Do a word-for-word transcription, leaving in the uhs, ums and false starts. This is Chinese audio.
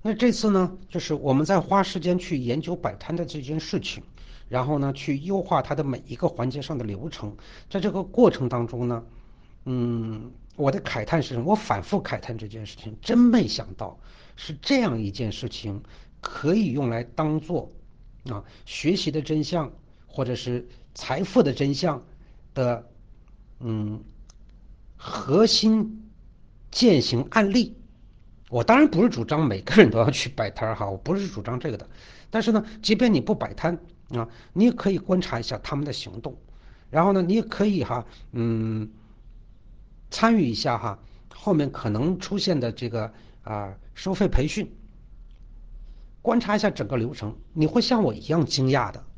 那这次呢，就是我们在花时间去研究摆摊的这件事情，然后呢，去优化它的每一个环节上的流程。在这个过程当中呢，嗯，我的慨叹是，我反复慨叹这件事情，真没想到是这样一件事情，可以用来当做啊学习的真相，或者是财富的真相的嗯核心践行案例。我当然不是主张每个人都要去摆摊哈，我不是主张这个的。但是呢，即便你不摆摊啊，你也可以观察一下他们的行动，然后呢，你也可以哈，嗯，参与一下哈，后面可能出现的这个啊收费培训，观察一下整个流程，你会像我一样惊讶的。